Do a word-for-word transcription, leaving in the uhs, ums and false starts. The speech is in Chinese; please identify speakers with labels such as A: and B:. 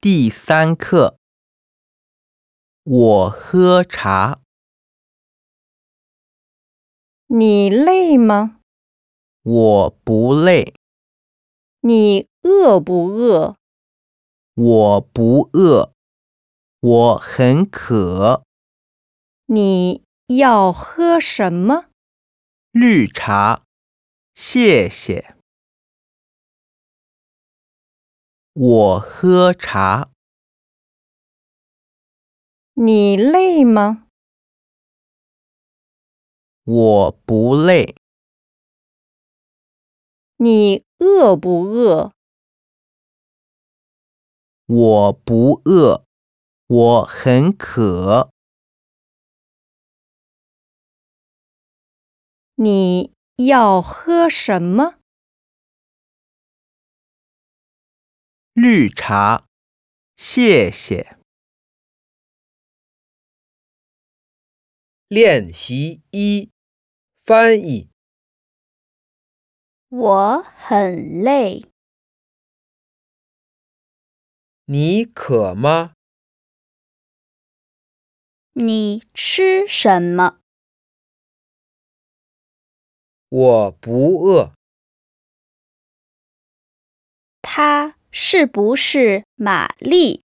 A: 第三课，我喝茶。
B: 你累吗？
A: 我不累。
B: 你饿不饿？
A: 我不饿。我很渴。
B: 你要喝什么？
A: 绿茶，谢谢。我喝茶。
B: 你累吗？
A: 我不累。
B: 你饿不饿？
A: 我不饿。我很渴。
B: 你要喝什么？
A: 绿茶，谢谢。
C: 练习一，翻译。
D: 我很累。
C: 你渴吗？
D: 你吃什么？
C: 我不饿。
D: 她是不是玛丽？